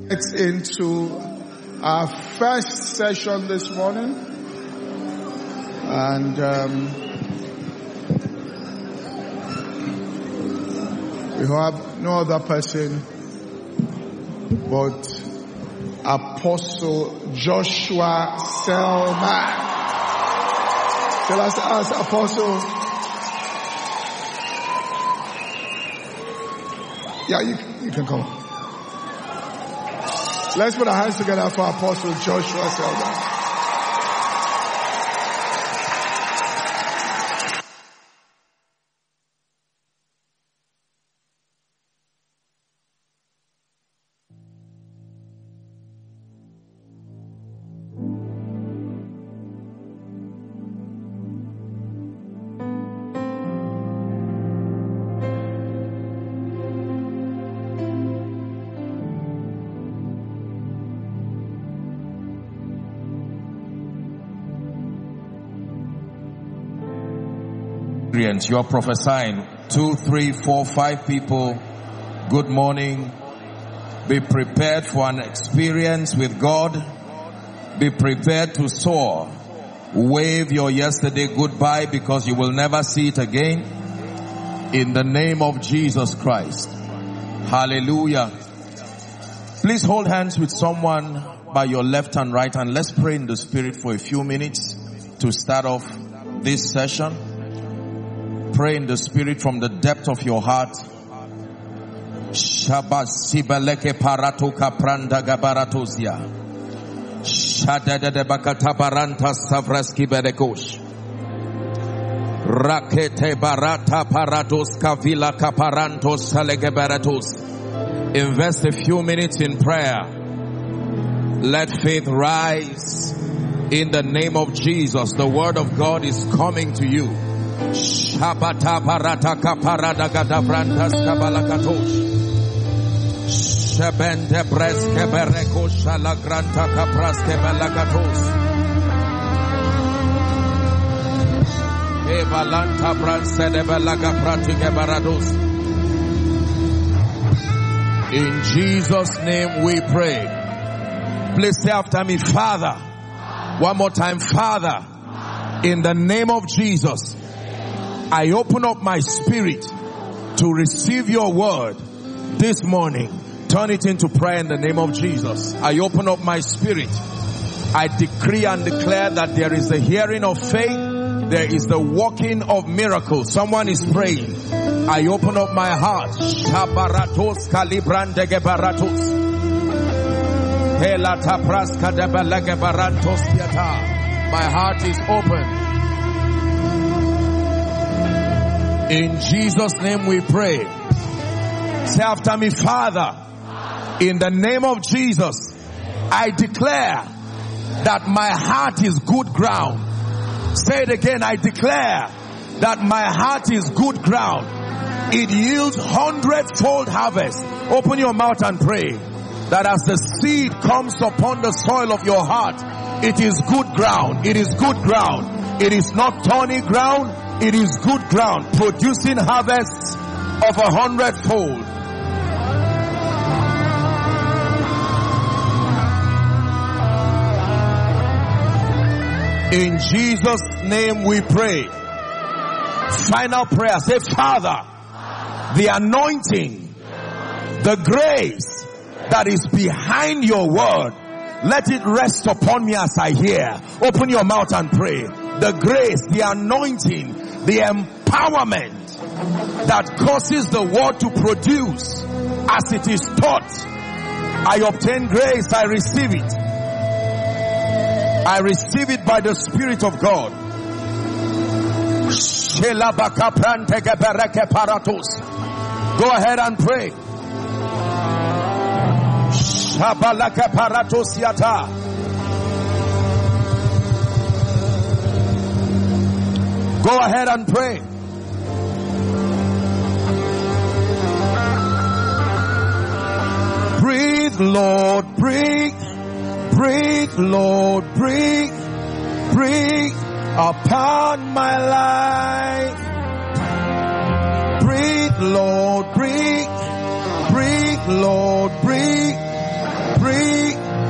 It's into our first session this morning, and we have no other person but Apostle Joshua Selman. Tell us, Apostle. Yeah, you can come. Let's put our hands together for Apostle Joshua Selman. You're prophesying 2, 3, 4, 5 people. Good morning. Be prepared for an experience with God. Be prepared to soar. Wave your yesterday goodbye because you will never see it again. In the name of Jesus Christ. Hallelujah. Please hold hands with someone by your left and right, and let's pray in the Spirit for a few minutes to start off this session. Pray in the Spirit from the depth of your heart. Shabbat sibeleke paratoka pranda gabaratozia. Shadada de bakata baranta savraski berekosh. Rakete barata paratos kavila kaparantos salegebaratos. Invest a few minutes in prayer. Let faith rise in the name of Jesus. The word of God is coming to you. Shabata parata kaparada gadabrantas kabalakatosh. Shebende breske bereko shalagranta kapraske belagatos. Ebalanta branse de belaga pratike barados. In Jesus' name we pray. Please say after me, Father. One more time, Father. In the name of Jesus, I open up my spirit to receive your word this morning. Turn it into prayer in the name of Jesus. I open up my spirit. I decree and declare that there is the hearing of faith. There is the working of miracles. Someone is praying. I open up my heart. Shabaratos kalibrande gebaratos. Helata praska debelege barantos piata. My heart is open. In Jesus' name we pray. Say after me, Father, in the name of Jesus, I declare that my heart is good ground. Say it again, I declare that my heart is good ground. It yields 100-fold harvest. Open your mouth and pray that as the seed comes upon the soil of your heart, it is good ground. It is good ground. It is not thorny ground. It is good ground, producing harvests of 100-fold. In Jesus' name we pray. Final prayer. Say, Father, the anointing, the grace that is behind your word, let it rest upon me as I hear. Open your mouth and pray. The grace, the anointing, the empowerment that causes the word to produce as it is taught. I obtain grace, I receive it. I receive it by the Spirit of God. Go ahead and pray. Go ahead and pray. Breathe, Lord, breathe. Breathe, Lord, breathe. Breathe upon my life. Breathe, Lord, breathe. Breathe, Lord, breathe.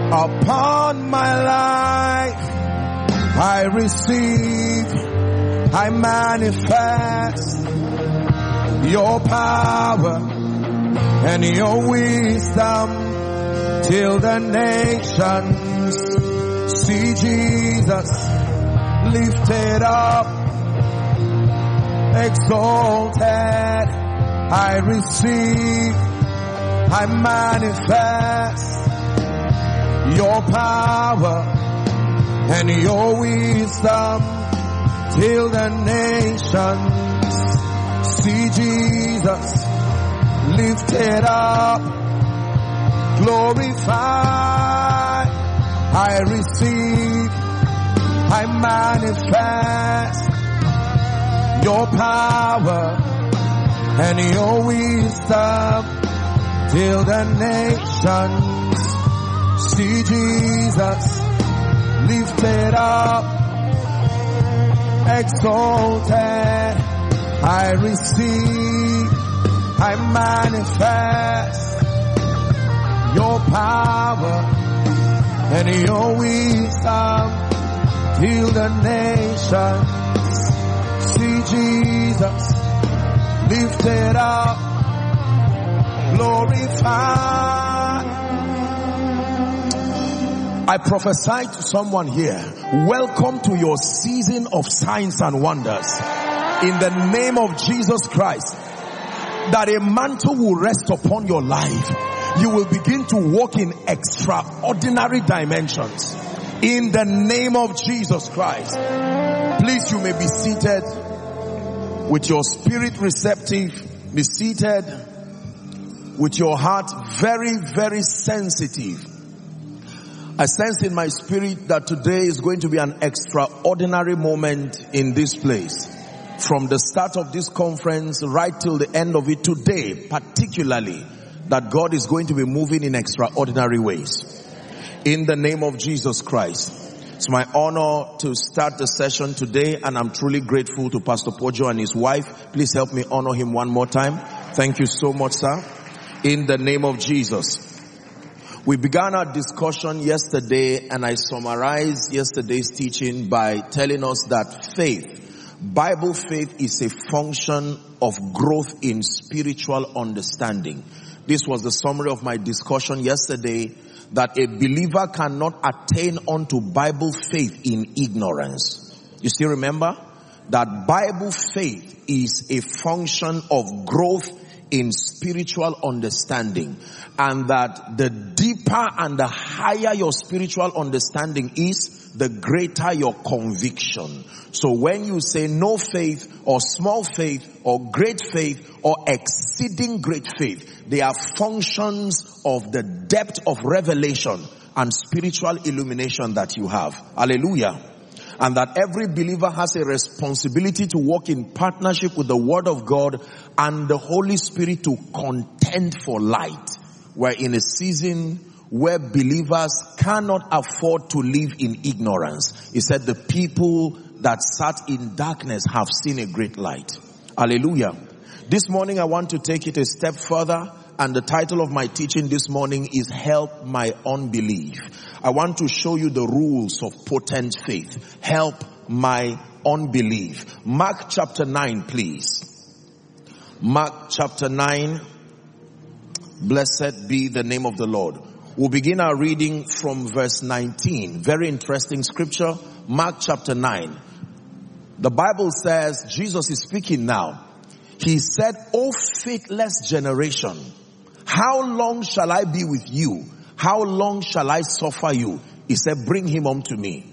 upon my life. I receive, I manifest your power and your wisdom till the nations see Jesus lifted up, exalted. I receive, I manifest your power and your wisdom till the nations see Jesus lifted up, glorified. I receive, I manifest your power and your wisdom till the nations see Jesus lifted up, exalted. I receive, I manifest your power and your wisdom till the nations see Jesus lifted up, glorified. I prophesy to someone here, welcome to your season of signs and wonders. In the name of Jesus Christ, that a mantle will rest upon your life. You will begin to walk in extraordinary dimensions. In the name of Jesus Christ. Please, you may be seated with your spirit receptive. Be seated with your heart very, very sensitive. I sense in my spirit that today is going to be an extraordinary moment in this place. From the start of this conference right till the end of it today, particularly, that God is going to be moving in extraordinary ways. In the name of Jesus Christ. It's my honor to start the session today, and I'm truly grateful to Pastor Pojo and his wife. Please help me honor him one more time. Thank you so much, sir. In the name of Jesus. We began our discussion yesterday, and I summarized yesterday's teaching by telling us that faith, Bible faith, is a function of growth in spiritual understanding. This was the summary of my discussion yesterday, that a believer cannot attain unto Bible faith in ignorance. You still remember? That Bible faith is a function of growth in spiritual understanding, and that the deeper and the higher your spiritual understanding is, the greater your conviction. So when you say no faith or small faith or great faith or exceeding great faith, they are functions of the depth of revelation and spiritual illumination that you have. Hallelujah. And that every believer has a responsibility to walk in partnership with the Word of God and the Holy Spirit to contend for light. We're in a season where believers cannot afford to live in ignorance. He said the people that sat in darkness have seen a great light. Hallelujah. This morning I want to take it a step further, and the title of my teaching this morning is Help My Unbelief. I want to show you the rules of potent faith. Help my unbelief. Mark chapter 9, please. Mark chapter 9. Blessed be the name of the Lord. We'll begin our reading from verse 19. Very interesting scripture. Mark chapter 9. The Bible says, Jesus is speaking now. He said, O faithless generation, how long shall I be with you? How long shall I suffer you? He said, bring him unto me.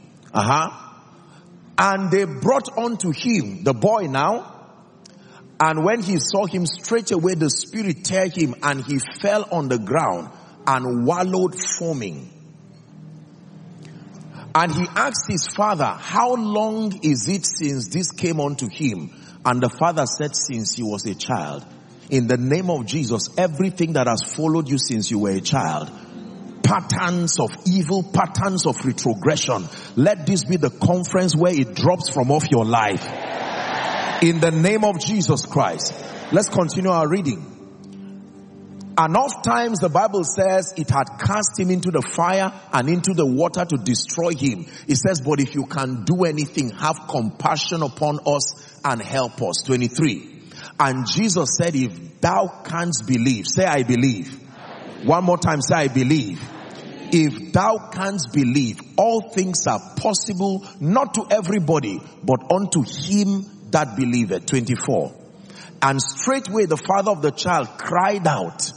And they brought unto him the boy now. And when he saw him, straightway the spirit tear him, and he fell on the ground and wallowed foaming. And he asked his father, how long is it since this came unto him? And the father said, since he was a child. In the name of Jesus, everything that has followed you since you were a child, patterns of evil, patterns of retrogression, let this be the conference where it drops from off your life. In the name of Jesus Christ. Let's continue our reading. And oftentimes the Bible says it had cast him into the fire and into the water to destroy him. It says, but if you can do anything, have compassion upon us and help us. 23. And Jesus said, if thou canst believe, say I believe. One more time, say I believe. If thou canst believe, all things are possible, not to everybody, but unto him that believeth. 24. And straightway the father of the child cried out,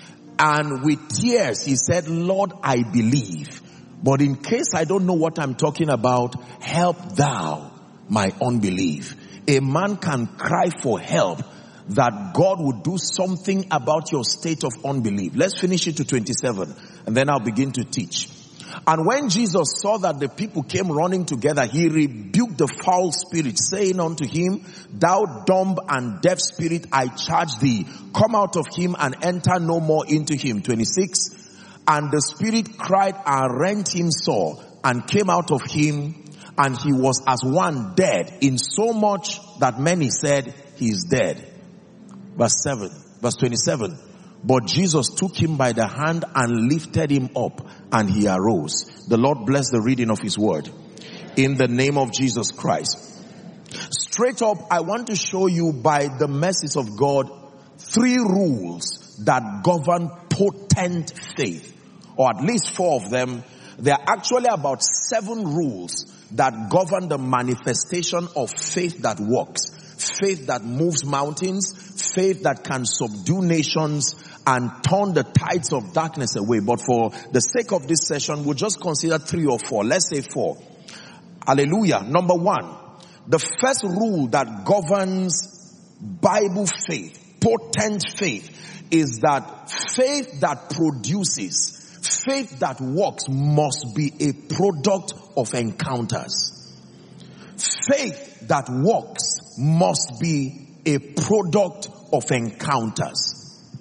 and with tears he said, Lord, I believe. But in case I don't know what I'm talking about, help thou my unbelief. A man can cry for help, that God would do something about your state of unbelief. Let's finish it to 27, and then I'll begin to teach. And when Jesus saw that the people came running together, he rebuked the foul spirit, saying unto him, thou dumb and deaf spirit, I charge thee, come out of him and enter no more into him. 26. And the spirit cried and rent him sore, and came out of him, and he was as one dead, in so much that many said, he is dead. Verse 27. But Jesus took him by the hand and lifted him up, and he arose. The Lord bless the reading of his word. In the name of Jesus Christ. Straight up, I want to show you by the mercies of God 3 rules that govern potent faith, or at least 4 of them. There are actually about 7 rules that govern the manifestation of faith that works. Faith that moves mountains, faith that can subdue nations and turn the tides of darkness away. But for the sake of this session, we'll just consider 3 or 4. Let's say 4. Hallelujah. Number 1, the first rule that governs Bible faith, potent faith, is that faith that produces, faith that works, must be a product of encounters. Faith that works must be a product of encounters.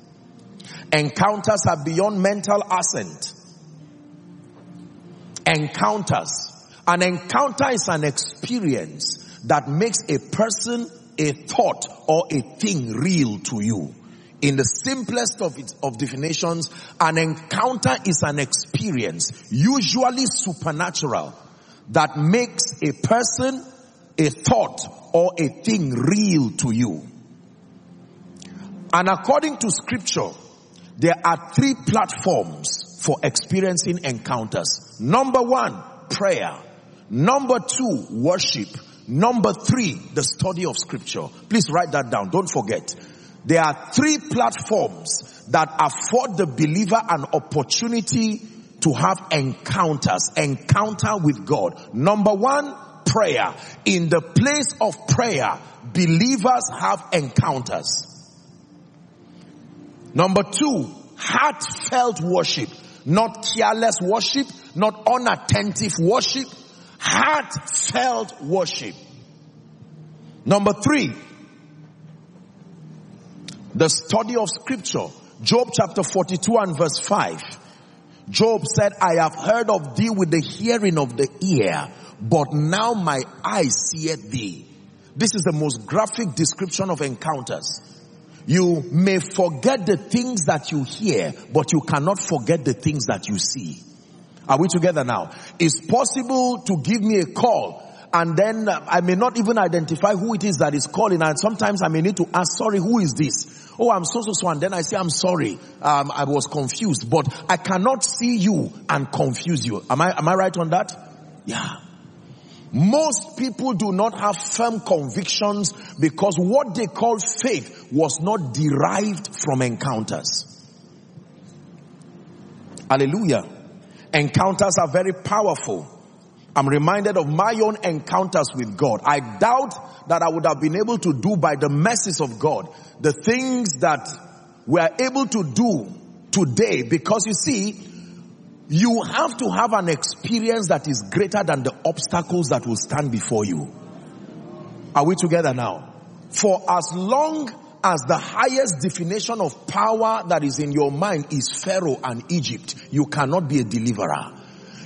Encounters are beyond mental assent. Encounters. An encounter is an experience that makes a person, a thought, or a thing real to you. In the simplest of definitions, an encounter is an experience, usually supernatural, that makes a person, a thought, or a thing real to you. And according to scripture, there are 3 platforms for experiencing encounters. Number 1, prayer. Number 2, worship. Number 3, the study of scripture. Please write that down. Don't forget. There are 3 platforms that afford the believer an opportunity to have encounters. Encounter with God. Number 1, prayer. In the place of prayer, believers have encounters. Number 2, heartfelt worship. Not careless worship, not unattentive worship. Heartfelt worship. Number 3, the study of scripture. Job chapter 42 and verse 5. Job said, I have heard of thee with the hearing of the ear, but now my eye seeth thee. This is the most graphic description of encounters. You may forget the things that you hear, but you cannot forget the things that you see. Are we together now? It's possible to give me a call, and then I may not even identify who it is that is calling, and sometimes I may need to ask, sorry, who is this? Oh, I'm so, and then I say, I'm sorry, I was confused, but I cannot see you and confuse you. Am I right on that? Yeah. Most people do not have firm convictions because what they call faith was not derived from encounters. Hallelujah. Encounters are very powerful. I'm reminded of my own encounters with God. I doubt that I would have been able to do, by the mercies of God, the things that we are able to do today, because you see, you have to have an experience that is greater than the obstacles that will stand before you. Are we together now? For as long as the highest definition of power that is in your mind is Pharaoh and Egypt, you cannot be a deliverer.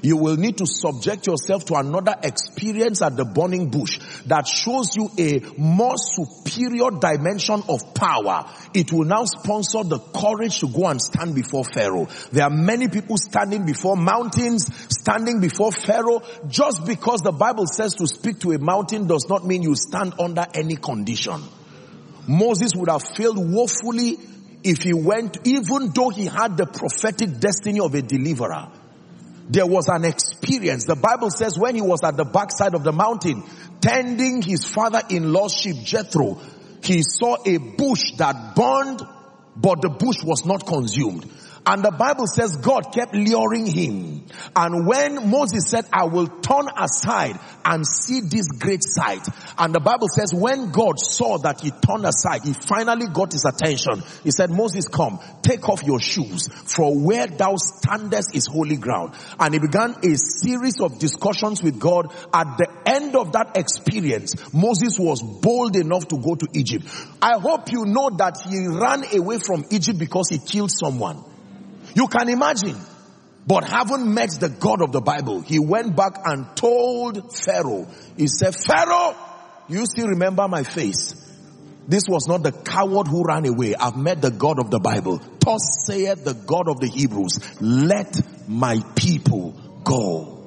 you will need to subject yourself to another experience at the burning bush that shows you a more superior dimension of power. It will now sponsor the courage to go and stand before Pharaoh. There are many people standing before mountains, standing before Pharaoh. Just because the Bible says to speak to a mountain does not mean you stand under any condition. Moses would have failed woefully if he went, even though he had the prophetic destiny of a deliverer. There was an experience. The Bible says when he was at the backside of the mountain, tending his father-in-law's sheep, Jethro, he saw a bush that burned, but the bush was not consumed. And the Bible says God kept luring him. And when Moses said, I will turn aside and see this great sight. And the Bible says when God saw that he turned aside, he finally got his attention. He said, Moses, come, take off your shoes, for where thou standest is holy ground. And he began a series of discussions with God. At the end of that experience, Moses was bold enough to go to Egypt. I hope you know that he ran away from Egypt because he killed someone. You can imagine. But having met the God of the Bible, he went back and told Pharaoh. He said, Pharaoh, you still remember my face? This was not the coward who ran away. I've met the God of the Bible. Thus saith the God of the Hebrews, let my people go.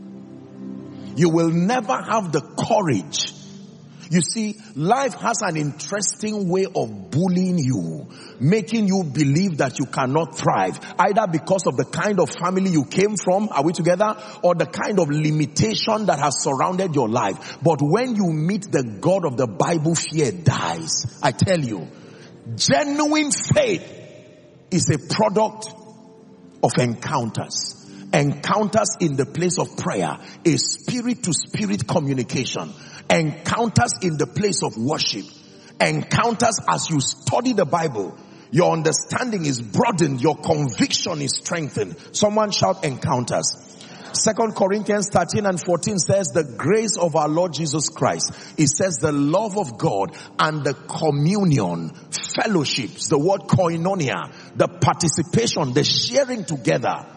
You will never have the courage. You see, life has an interesting way of bullying you, making you believe that you cannot thrive, either because of the kind of family you came from, are we together, or the kind of limitation that has surrounded your life. But when you meet the God of the Bible, fear dies. I tell you, genuine faith is a product of encounters. Encounters in the place of prayer, a spirit-to-spirit communication. Encounters in the place of worship. Encounters as you study the Bible. Your understanding is broadened. Your conviction is strengthened. Someone shout encounters. 2 Corinthians 13 and 14 says the grace of our Lord Jesus Christ. It says the love of God and the communion, fellowships, the word koinonia, the participation, the sharing together.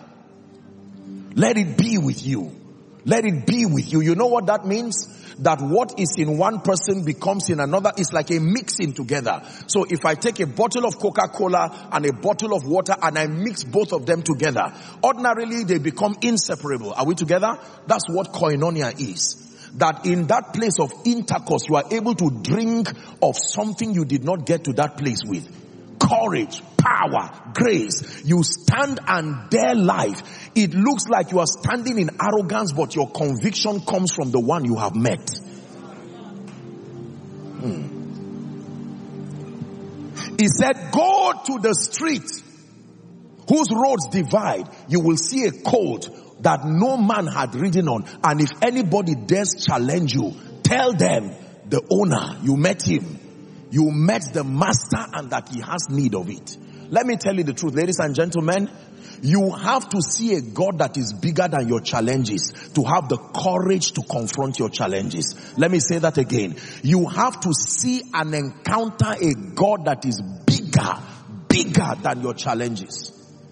Let it be with you. Let it be with you. You know what that means? That what is in one person becomes in another. It's like a mixing together. So if I take a bottle of Coca-Cola and a bottle of water and I mix both of them together, ordinarily they become inseparable. Are we together? That's what koinonia is. That in that place of intercourse, you are able to drink of something you did not get to that place with. Courage, power, grace. You stand and dare life. It looks like you are standing in arrogance, but your conviction comes from the one you have met. He said, go to the street whose roads divide. You will see a colt that no man had ridden on. And if anybody dares challenge you, tell them the owner, you met him. You met the master and that he has need of it. Let me tell you the truth, ladies and gentlemen. You have to see a God that is bigger than your challenges to have the courage to confront your challenges. Let me say that again. You have to see and encounter a God that is bigger than your challenges.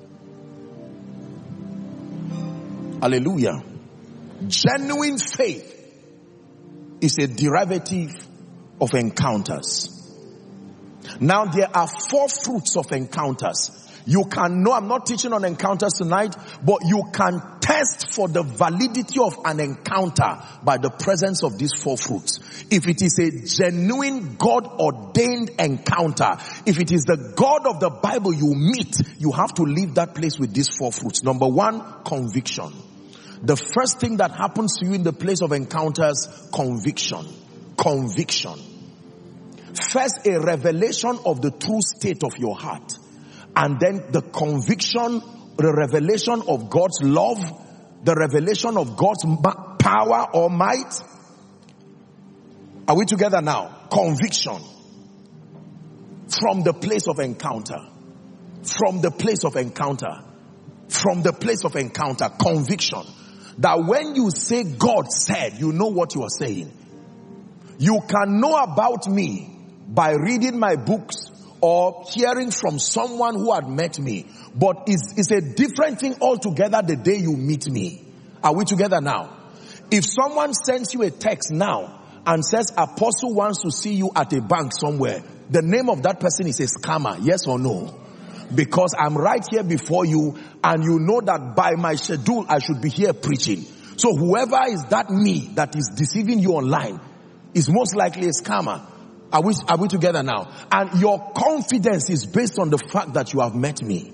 Hallelujah. Genuine faith is a derivative of encounters. Now there are 4 fruits of encounters. You can know, I'm not teaching on encounters tonight, but you can test for the validity of an encounter by the presence of these 4 fruits. If it is a genuine God-ordained encounter, if it is the God of the Bible you meet, you have to leave that place with these 4 fruits. Number 1, conviction. The first thing that happens to you in the place of encounters, conviction. Conviction. First, a revelation of the true state of your heart. And then the conviction, the revelation of God's love, the revelation of God's power or might. Are we together now? Conviction. From the place of encounter. From the place of encounter. From the place of encounter. Conviction. That when you say God said, you know what you are saying. You can know about me by reading my books or hearing from someone who had met me. But it's a different thing altogether the day you meet me. Are we together now? If someone sends you a text now and says Apostle wants to see you at a bank somewhere, the name of that person is a scammer, yes or no? Because I'm right here before you and you know that by my schedule I should be here preaching. So whoever is that me that is deceiving you online is most likely a scammer. Are we together now? And your confidence is based on the fact that you have met me.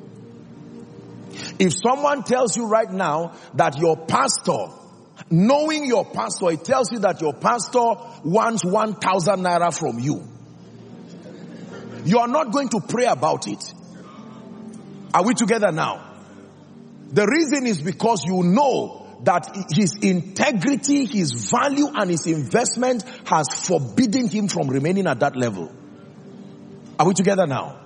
If someone tells you right now that your pastor, knowing your pastor, it tells you that your pastor wants 1,000 naira from you, you are not going to pray about it. Are we together now? The reason is because you know that his integrity, his value, and his investment has forbidden him from remaining at that level. Are we together now?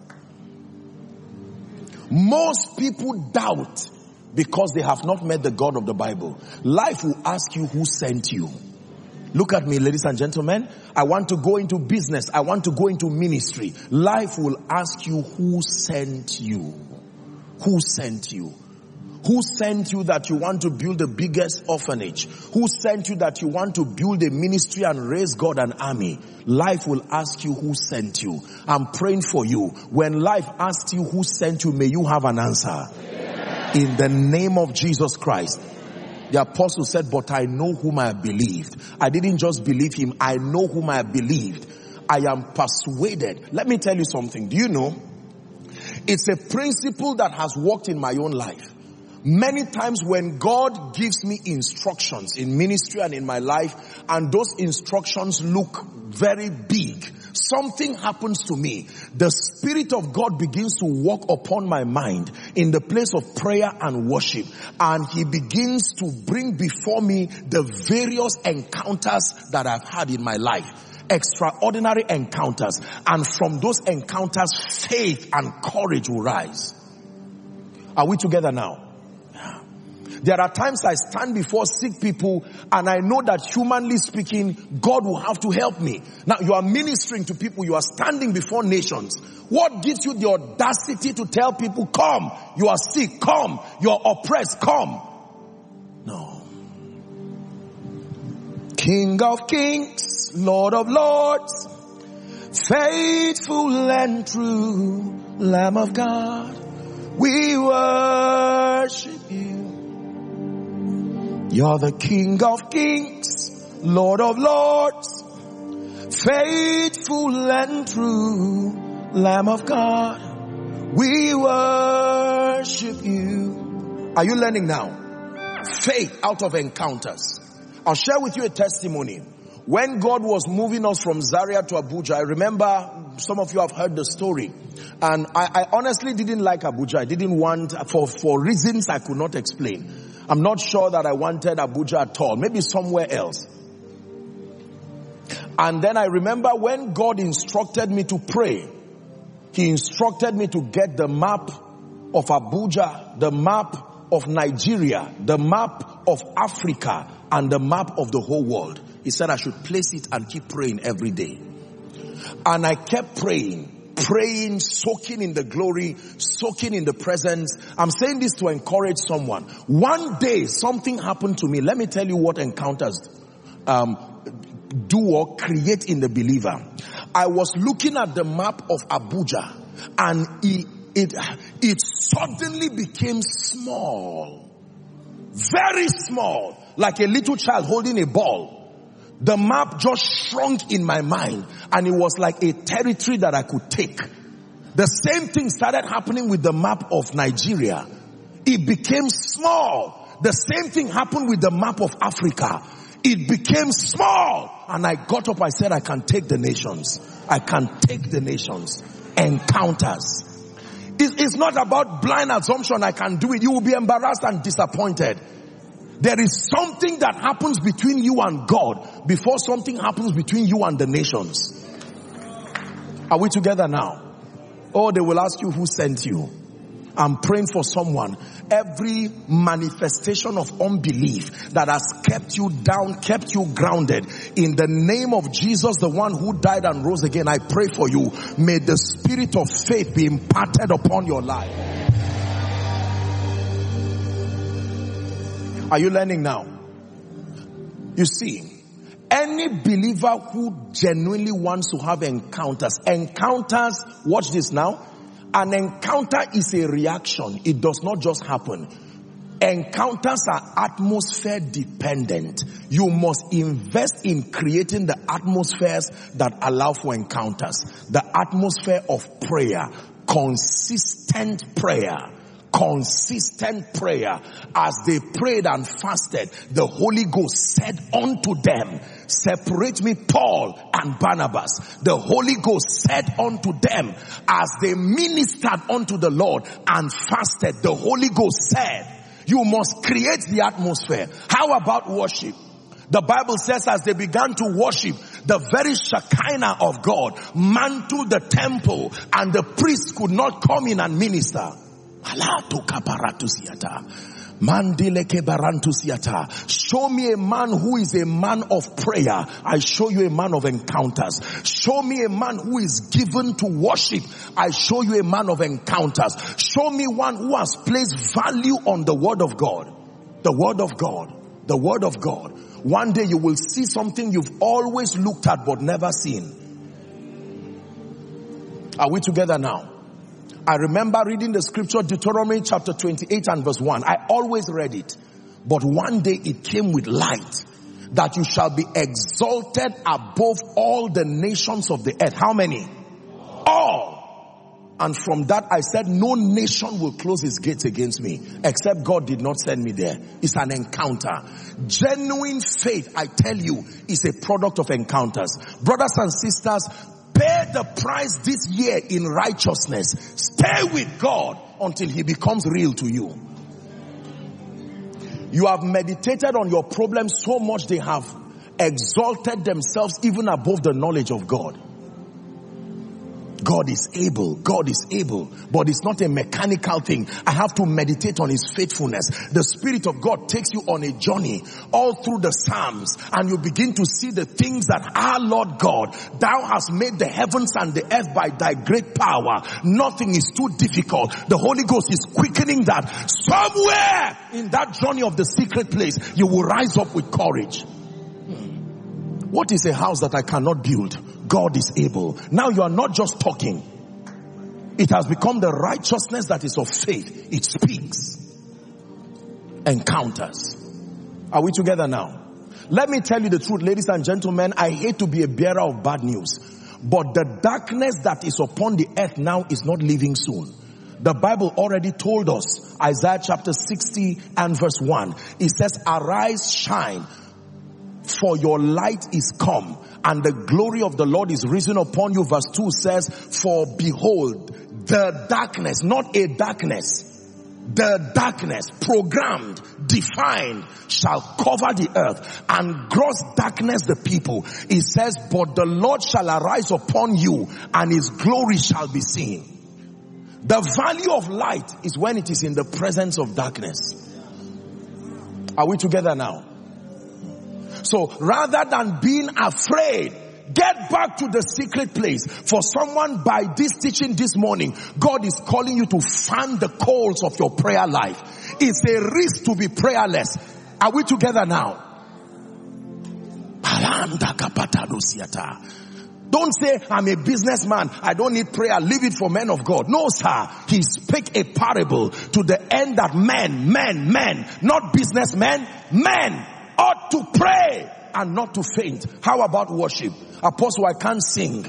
Most people doubt because they have not met the God of the Bible. Life will ask you who sent you. Look at me, ladies and gentlemen. I want to go into business. I want to go into ministry. Life will ask you who sent you. Who sent you? Who sent you that you want to build the biggest orphanage? Who sent you that you want to build a ministry and raise God an army? Life will ask you who sent you. I'm praying for you. When life asks you who sent you, may you have an answer. In the name of Jesus Christ. The apostle said, but I know whom I believed. I didn't just believe him. I know whom I believed. I am persuaded. Let me tell you something. Do you know? It's a principle that has worked in my own life. Many times when God gives me instructions in ministry and in my life, and those instructions look very big, something happens to me. The Spirit of God begins to walk upon my mind in the place of prayer and worship, and He begins to bring before me the various encounters that I've had in my life. Extraordinary encounters. And from those encounters, faith and courage will rise. Are we together now? There are times I stand before sick people and I know that humanly speaking, God will have to help me. Now you are ministering to people, you are standing before nations. What gives you the audacity to tell people, come, you are sick, come, you are oppressed, come? No. King of kings, Lord of lords, faithful and true, Lamb of God, we worship you. You're the King of kings, Lord of lords, faithful and true, Lamb of God, we worship you. Are you learning now? Faith out of encounters. I'll share with you a testimony. When God was moving us from Zaria to Abuja, I remember some of you have heard the story. And I honestly didn't like Abuja. I didn't want, for reasons I could not explain. I'm not sure that I wanted Abuja at all. Maybe somewhere else. And then I remember when God instructed me to pray, He instructed me to get the map of Abuja, the map of Nigeria, the map of Africa, and the map of the whole world. He said I should place it and keep praying every day. And I kept praying, soaking in the glory, soaking in the presence. I'm saying this to encourage someone. One day something happened to me. Let me tell you what encounters do or create in the believer. I was looking at the map of Abuja and it suddenly became small. Very small. Like a little child holding a ball. The map just shrunk in my mind and it was like a territory that I could take. The same thing started happening with the map of Nigeria. It became small. The same thing happened with the map of Africa. It became small. And I got up, I said, I can take the nations. I can take the nations. Encounters. It's not about blind assumption, I can do it. You will be embarrassed and disappointed. There is something that happens between you and God before something happens between you and the nations. Are we together now? Oh, they will ask you who sent you. I'm praying for someone. Every manifestation of unbelief that has kept you down, kept you grounded, in the name of Jesus, the one who died and rose again, I pray for you. May the spirit of faith be imparted upon your life. Are you learning now? You see, any believer who genuinely wants to have encounters, watch this now, an encounter is a reaction. It does not just happen. Encounters are atmosphere dependent. You must invest in creating the atmospheres that allow for encounters. The atmosphere of prayer, consistent prayer. Consistent prayer. As they prayed and fasted, the Holy Ghost said unto them, separate me Paul and Barnabas. The Holy Ghost said unto them, as they ministered unto the Lord and fasted, the Holy Ghost said, you must create the atmosphere. How about worship? The Bible says as they began to worship, the very Shekinah of God mantled the temple and the priests could not come in and minister. Show me a man who is a man of prayer. I show you a man of encounters. Show me a man who is given to worship. I show you a man of encounters. Show me one who has placed value on the word of God. The word of God. The word of God. One day you will see something you've always looked at but never seen. Are we together now? I remember reading the scripture Deuteronomy chapter 28 and verse 1. I always read it. But one day it came with light that you shall be exalted above all the nations of the earth. How many? All. And from that I said no nation will close its gates against me except God did not send me there. It's an encounter. Genuine faith, I tell you, is a product of encounters. Brothers and sisters, pay the price this year in righteousness. Stay with God until He becomes real to you. You have meditated on your problems so much they have exalted themselves even above the knowledge of God. God is able. God is able. But it's not a mechanical thing. I have to meditate on His faithfulness. The Spirit of God takes you on a journey all through the Psalms and you begin to see the things that our Lord God, Thou hast made the heavens and the earth by Thy great power. Nothing is too difficult. The Holy Ghost is quickening that. Somewhere in that journey of the secret place, you will rise up with courage. What is a house that I cannot build? God is able. Now you are not just talking. It has become the righteousness that is of faith. It speaks. Encounters. Are we together now? Let me tell you the truth, ladies and gentlemen. I hate to be a bearer of bad news, but the darkness that is upon the earth now is not leaving soon. The Bible already told us, Isaiah chapter 60 and verse 1. It says, arise, shine, for your light is come, and the glory of the Lord is risen upon you. Verse 2 says, for behold, the darkness, not a darkness, the darkness, programmed, defined, shall cover the earth, and gross darkness the people. It says, but the Lord shall arise upon you, and His glory shall be seen. The value of light is when it is in the presence of darkness. Are we together now? So rather than being afraid, get back to the secret place. For someone, by this teaching this morning, God is calling you to fan the coals of your prayer life. It's a risk to be prayerless. Are we together now? Don't say, I'm a businessman, I don't need prayer, leave it for men of God. No, sir. He spake a parable to the end that men, not businessmen, men ought to pray and not to faint. How about worship? Apostle, I can't sing.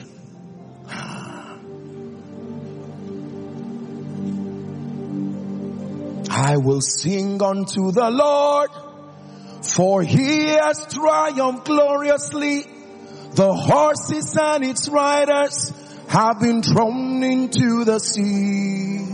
I will sing unto the Lord, for He has triumphed gloriously. The horses and its riders have been thrown into the sea.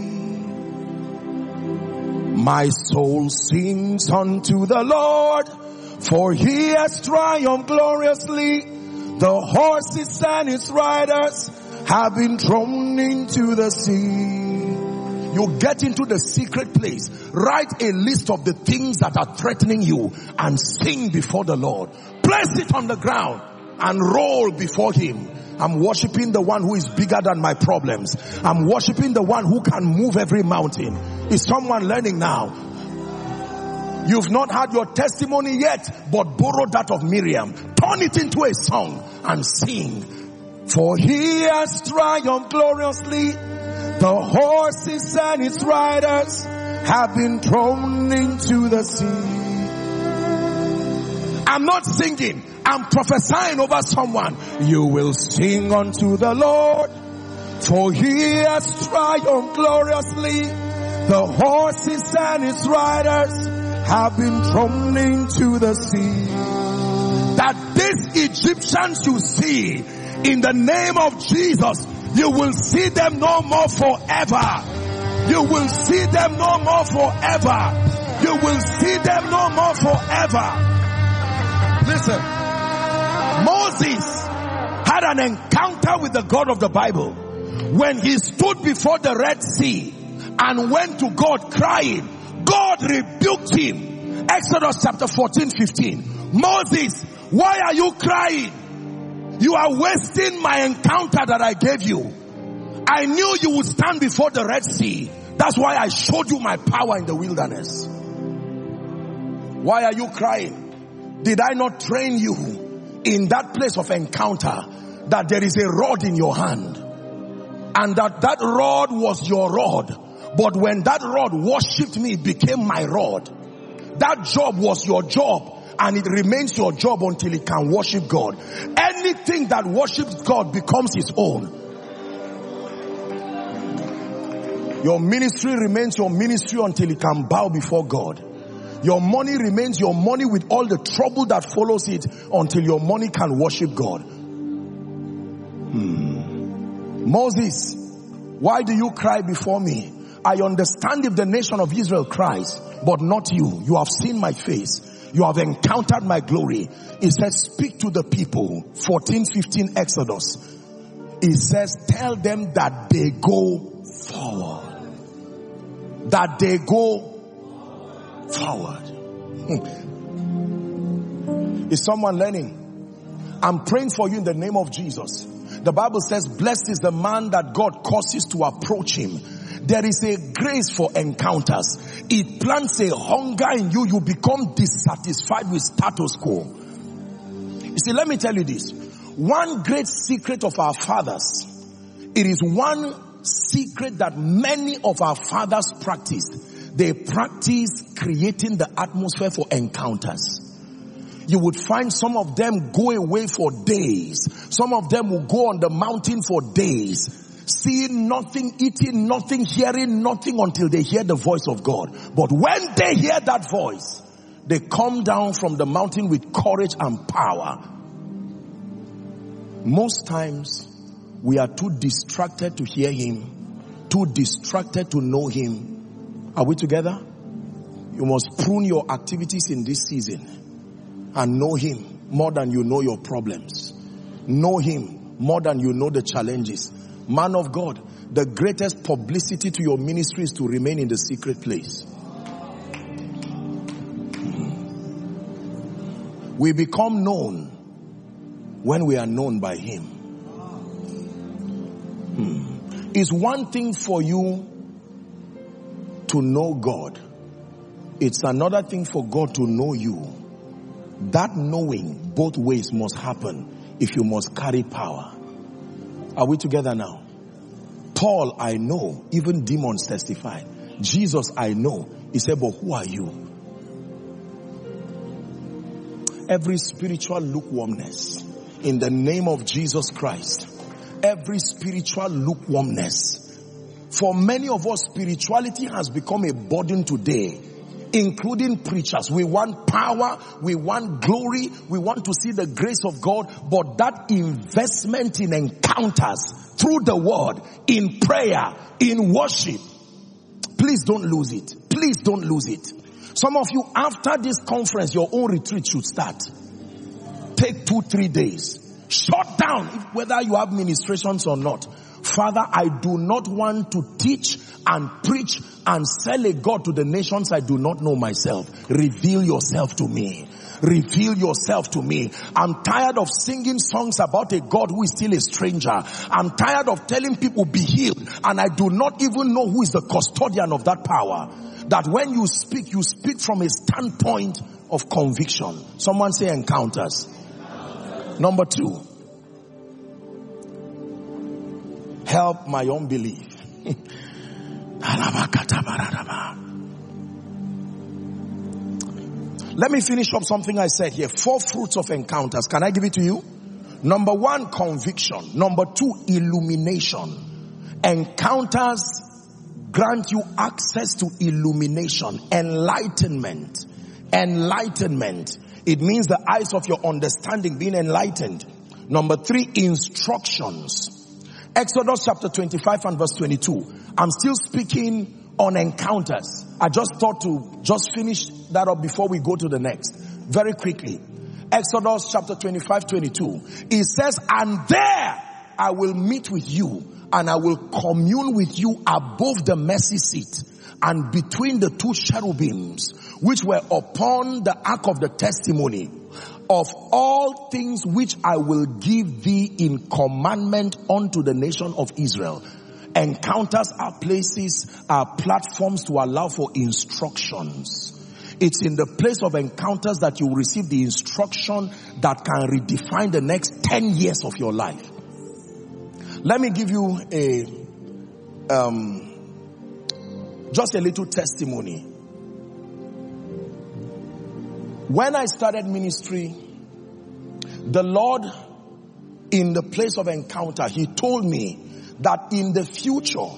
My soul sings unto the Lord, for He has triumphed gloriously. The horses and its riders have been thrown into the sea. You get into the secret place. Write a list of the things that are threatening you and sing before the Lord. Place it on the ground and roll before Him. I'm worshiping the one who is bigger than my problems. I'm worshiping the one who can move every mountain. Is someone learning now? You've not had your testimony yet, but borrow that of Miriam. Turn it into a song and sing. For he has triumphed gloriously. The horses and its riders have been thrown into the sea. I'm not singing. I'm prophesying over someone. You will sing unto the Lord. For he has triumphed gloriously. The horses and its riders have been thrown into the sea. That these Egyptians you see, in the name of Jesus, you will see them no more forever. You will see them no more forever. You will see them no more forever. Listen, Moses had an encounter with the God of the Bible when he stood before the Red Sea and went to God crying. God rebuked him. Exodus chapter 14-15. Moses, why are you crying? You are wasting my encounter that I gave you. I knew you would stand before the Red Sea. That's why I showed you my power in the wilderness. Why are you crying? Did I not train you in that place of encounter that there is a rod in your hand? And that rod was your rod. But when that rod worshipped me, it became my rod. That job was your job. And it remains your job until it can worship God. Anything that worships God becomes his own. Your ministry remains your ministry until it can bow before God. Your money remains your money with all the trouble that follows it until your money can worship God. Moses, why do you cry before me? I understand if the nation of Israel cries, but not you. You have seen my face. You have encountered my glory. It says, speak to the people. 14-15 Exodus. It says, tell them that they go forward. That they go forward. Is someone learning? I'm praying for you in the name of Jesus. The Bible says, blessed is the man that God causes to approach him. There is a grace for encounters. It plants a hunger in you. You become dissatisfied with status quo. You see, let me tell you this. One great secret of our fathers, it is one secret that many of our fathers practiced. They practice creating the atmosphere for encounters. You would find some of them go away for days. Some of them will go on the mountain for days. Seeing nothing, eating nothing, hearing nothing until they hear the voice of God. But when they hear that voice, they come down from the mountain with courage and power. Most times, we are too distracted to hear him, too distracted to know him. Are we together? You must prune your activities in this season and know him more than you know your problems. Know him more than you know the challenges. Man of God, the greatest publicity to your ministry is to remain in the secret place. We become known when we are known by him. It's one thing for you to know God. It's another thing for God to know you. That knowing both ways must happen if you must carry power. Are we together now? Paul, I know. Even demons testify. Jesus, I know. He said, but who are you? Every spiritual lukewarmness, in the name of Jesus Christ, every spiritual lukewarmness. For many of us, spirituality has become a burden today, including preachers. We want power, we want glory, we want to see the grace of God, but that investment in encounters through the word, in prayer, in worship, please don't lose it. Please don't lose it. Some of you, after this conference, your own retreat should start. Take 2-3 days. Shut down, whether you have ministrations or not. Father, I do not want to teach and preach and sell a God to the nations I do not know myself. Reveal yourself to me. Reveal yourself to me. I'm tired of singing songs about a God who is still a stranger. I'm tired of telling people be healed, and I do not even know who is the custodian of that power. That when you speak from a standpoint of conviction. Someone say encounters. Number 2. Help my unbelief. Let me finish up something I said here. 4 fruits of encounters. Can I give it to you? Number 1, conviction. Number 2, illumination. Encounters grant you access to illumination, enlightenment. Enlightenment. It means the eyes of your understanding being enlightened. Number 3, instructions. Exodus chapter 25 and verse 22. I'm still speaking on encounters. I just thought to just finish that up before we go to the next. Very quickly. Exodus chapter 25, 22. It says, and there I will meet with you, and I will commune with you above the mercy seat and between the 2 cherubims which were upon the ark of the testimony, of all things which I will give thee in commandment unto the nation of Israel. Encounters are places, are platforms to allow for instructions. It's in the place of encounters that you will receive the instruction that can redefine the next 10 years of your life. Let me give you just a little testimony. When I started ministry, the Lord, in the place of encounter, He told me that in the future,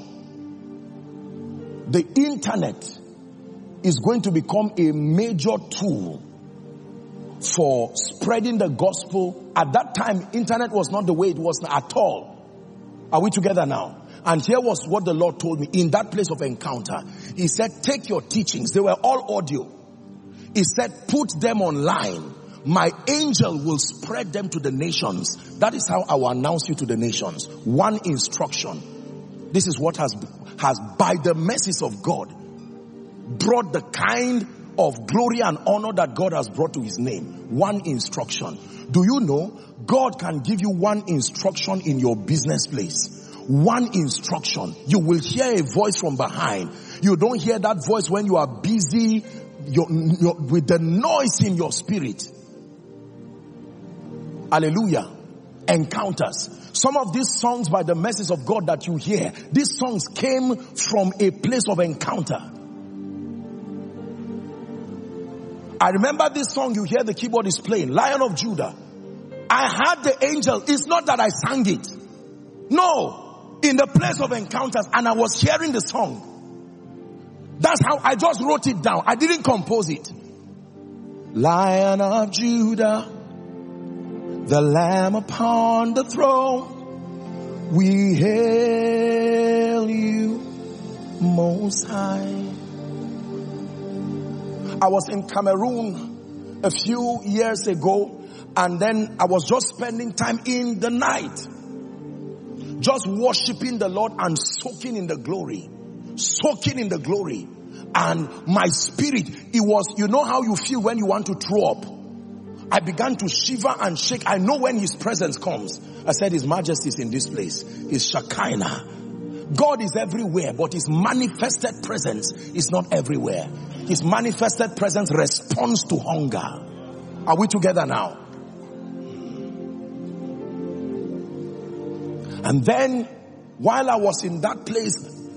the internet is going to become a major tool for spreading the gospel. At that time, internet was not the way it was at all. Are we together now? And here was what the Lord told me in that place of encounter. He said, take your teachings. They were all audio. He said, put them online. My angel will spread them to the nations. That is how I will announce you to the nations. 1 instruction. This is what has by the mercies of God brought the kind of glory and honor that God has brought to His name. 1 instruction. Do you know God can give you 1 instruction in your business place? 1 instruction. You will hear a voice from behind. You don't hear that voice when you are busy with the noise in your spirit. Hallelujah. Encounters. Some of these songs, by the mercies of God that you hear, these songs came from a place of encounter. I remember this song, you hear the keyboard is playing, Lion of Judah. I heard the angel. It's not that I sang it. No. In the place of encounters, and I was hearing the song. That's how I just wrote it down. I didn't compose it. Lion of Judah, the Lamb upon the throne, we hail you most high. I was in Cameroon a few years ago, and then I was just spending time in the night, just worshiping the Lord and soaking in the glory. Soaking in the glory. And my spirit, it was, you know how you feel when you want to throw up. I began to shiver and shake. I know when His presence comes. I said, His Majesty is in this place. His Shekinah. God is everywhere, but His manifested presence is not everywhere. His manifested presence responds to hunger. Are we together now? And then, while I was in that place,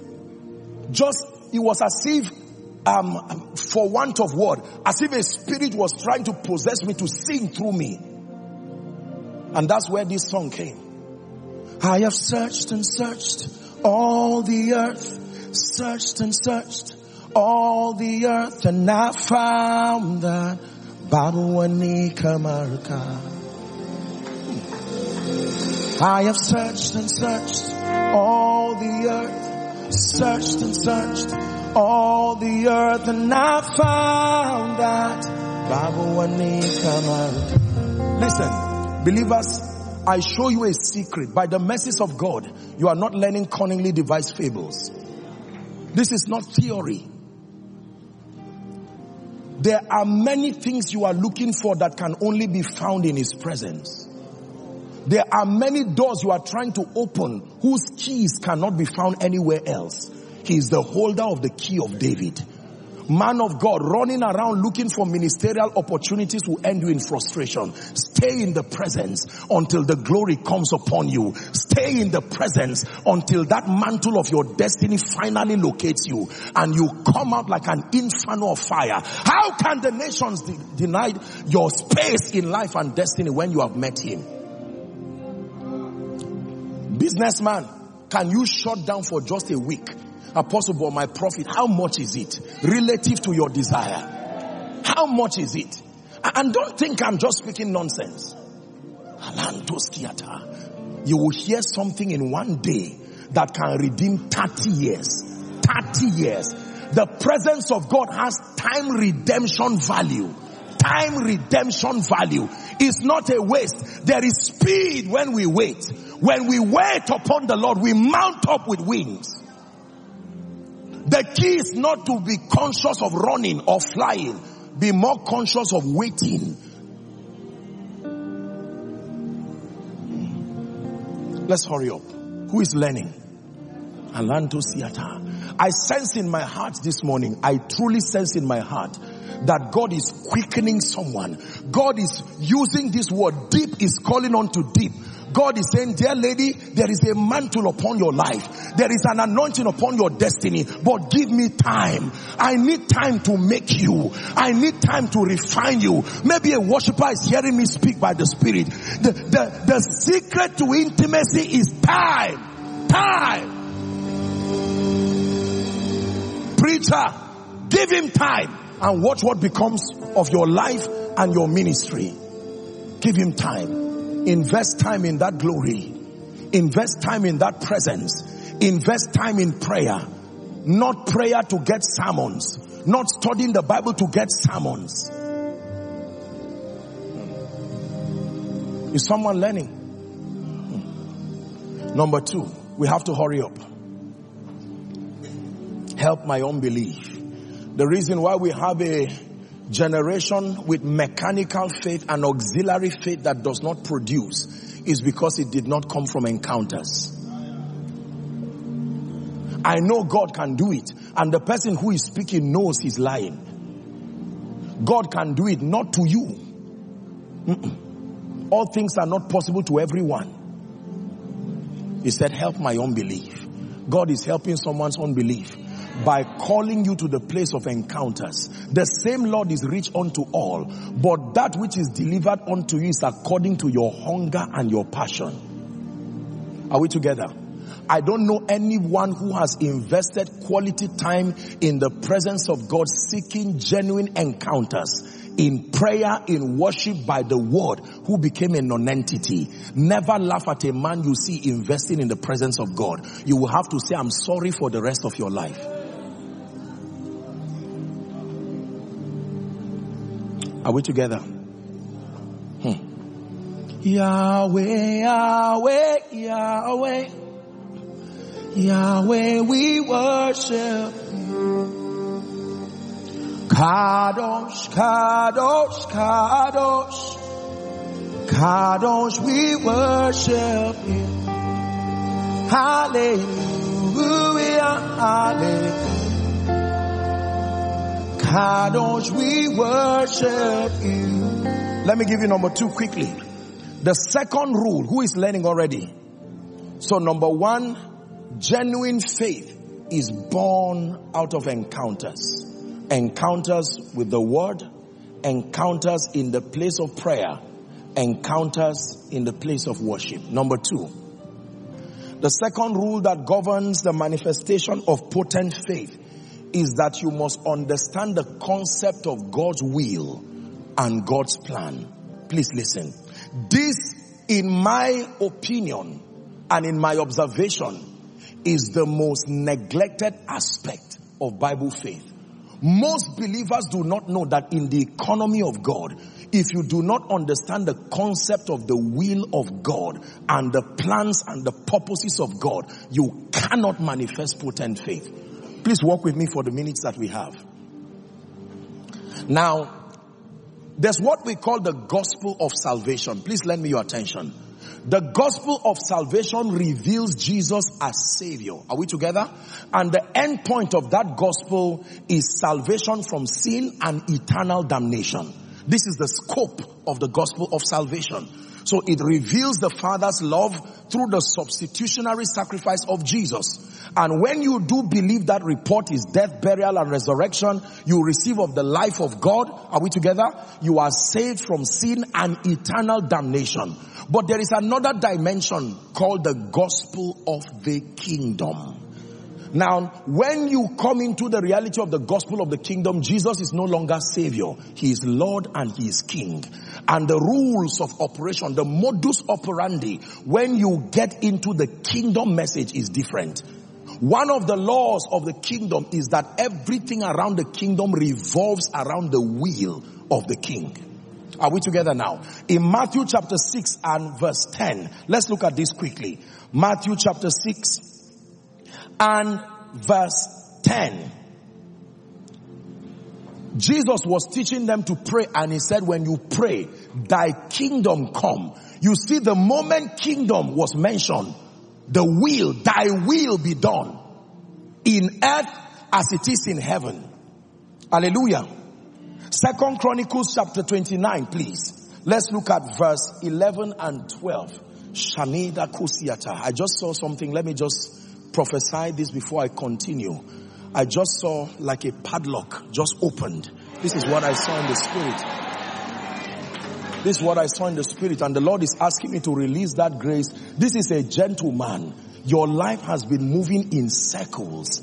it was as if, for want of word, as if a spirit was trying to possess me, to sing through me. And that's where this song came. I have searched and searched all the earth, searched and searched all the earth, and I found that Babuanika Maraka. I have searched and searched all the earth, searched and searched all the earth, and I found that Babuanika Maraka. Listen, believers, I show you a secret. By the mercies of God, you are not learning cunningly devised fables. This is not theory. There are many things you are looking for that can only be found in His presence. There are many doors you are trying to open whose keys cannot be found anywhere else. He is the holder of the key of David. Man of God, running around looking for ministerial opportunities will end you in frustration. Stay in the presence until the glory comes upon you. Stay in the presence until that mantle of your destiny finally locates you and you come out like an inferno of fire. How can the nations deny your space in life and destiny when you have met Him? Businessman, can you shut down for just a week? Apostle, but my profit, how much is it relative to your desire? How much is it? And don't think I'm just speaking nonsense. You will hear something in one day that can redeem 30 years. 30 years. The presence of God has time redemption value. Time redemption value is not a waste. There is speed when we wait. When we wait upon the Lord, we mount up with wings. The key is not to be conscious of running or flying. Be more conscious of waiting. Let's hurry up. Who is learning? Alanto Siata. I sense in my heart this morning, I truly sense in my heart that God is quickening someone. God is using this word. Deep is calling on to deep. God is saying, dear lady, there is a mantle upon your life. There is an anointing upon your destiny. But give me time. I need time to make you. I need time to refine you. Maybe a worshiper is hearing me speak by the Spirit. The secret to intimacy is time. Time. Preacher, give him time and watch what becomes of your life and your ministry. Give him time. Invest time in that glory. Invest time in that presence. Invest time in prayer. Not prayer to get sermons. Not studying the Bible to get sermons. Is someone learning? Number 2, we have to hurry up. Help my unbelief. The reason why we have a generation with mechanical faith and auxiliary faith that does not produce is because it did not come from encounters. I know God can do it, and the person who is speaking knows he's lying. God can do it, not to you. All things are not possible to everyone. He said, help my unbelief. God is helping someone's unbelief by calling you to the place of encounters. The same Lord is rich unto all, but that which is delivered unto you is according to your hunger and your passion. Are we together? I don't know anyone who has invested quality time in the presence of God, seeking genuine encounters in prayer, in worship by the word, who became a non-entity. Never laugh at a man you see investing in the presence of God. You will have to say, I'm sorry for the rest of your life. Are we together? Yahweh, Yahweh, Yahweh, Yahweh, we worship you. Kadosh, Kadosh, Kadosh, Kadosh, we worship you. Hallelujah, hallelujah. Kadosh, we worship you. Let me give you number 2 quickly. The second rule, who is learning already? So number 1, genuine faith is born out of encounters. Encounters with the word, encounters in the place of prayer, encounters in the place of worship. Number 2, the second rule that governs the manifestation of potent faith is that you must understand the concept of God's will and God's plan. Please listen. This, in my opinion and in my observation, is the most neglected aspect of Bible faith. Most believers do not know that in the economy of God, if you do not understand the concept of the will of God and the plans and the purposes of God, you cannot manifest potent faith. Please walk with me for the minutes that we have. Now, there's what we call the gospel of salvation. Please lend me your attention. The gospel of salvation reveals Jesus as Savior. Are we together? And the end point of that gospel is salvation from sin and eternal damnation. This is the scope of the gospel of salvation. So it reveals the Father's love through the substitutionary sacrifice of Jesus. And when you do believe that report is death, burial, and resurrection, you receive of the life of God. Are we together? You are saved from sin and eternal damnation. But there is another dimension called the gospel of the kingdom. Now, when you come into the reality of the gospel of the kingdom, Jesus is no longer Savior. He is Lord and He is King. And the rules of operation, the modus operandi, when you get into the kingdom message is different. One of the laws of the kingdom is that everything around the kingdom revolves around the will of the king. Are we together now? In Matthew chapter 6 and verse 10, let's look at this quickly. Matthew chapter 6 and verse 10. Jesus was teaching them to pray, and He said, when you pray, thy kingdom come. You see, the moment kingdom was mentioned, the will, thy will be done in earth as it is in heaven. Hallelujah. 2 Chronicles chapter 29, please. Let's look at verse 11 and 12. Shanida Kusiata. I just saw something. Let me just prophesy this before I continue. I just saw like a padlock just opened. This is what I saw in the spirit. This is what I saw in the spirit, and the Lord is asking me to release that grace. This is a gentleman. Your life has been moving in circles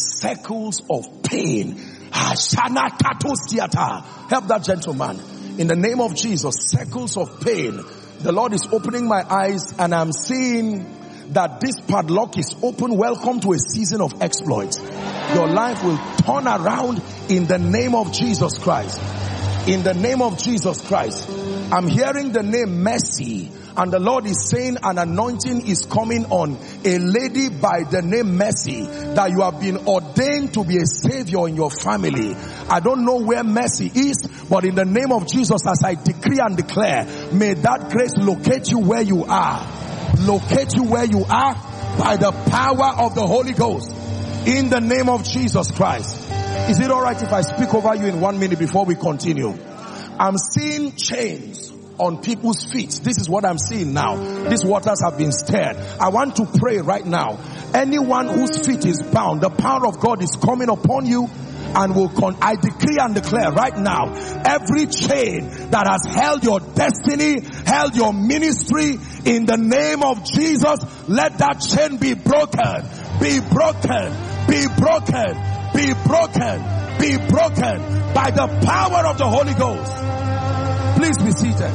of pain. Help that gentleman in the name of Jesus. Circles of pain. The Lord is opening my eyes, and I'm seeing that this padlock is open. Welcome to a season of exploits. Your life will turn around in the name of Jesus Christ. In the name of Jesus Christ. I'm hearing the name Mercy, and the Lord is saying an anointing is coming on a lady by the name Mercy, that you have been ordained to be a savior in your family. I don't know where Mercy is, but in the name of Jesus, as I decree and declare, may that grace locate you where you are. Locate you where you are by the power of the Holy Ghost. In the name of Jesus Christ. Is it alright if I speak over you in 1 minute before we continue? I'm seeing chains on people's feet. This is what I'm seeing now. These waters have been stirred. I want to pray right now. Anyone whose feet is bound, the power of God is coming upon you and will I decree and declare right now, every chain that has held your destiny, held your ministry, in the name of Jesus, let that chain be broken. Be broken. Be broken. Be broken. Be broken by the power of the Holy Ghost. Please be seated.